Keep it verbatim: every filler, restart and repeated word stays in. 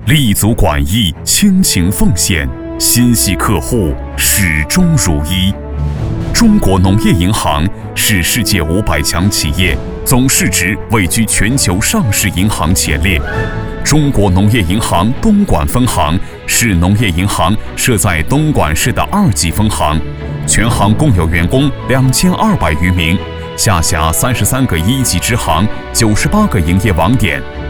立足管益，倾情奉献，心系客户，始终如一。中国农业银行是世界五百强企业，总市值位居全球上市银行前列。中国农业银行东莞分行是农业银行设在东莞市的二级分行，全行共有员工两千二百余名，下辖三十三个一级支行，九十八个营业网点，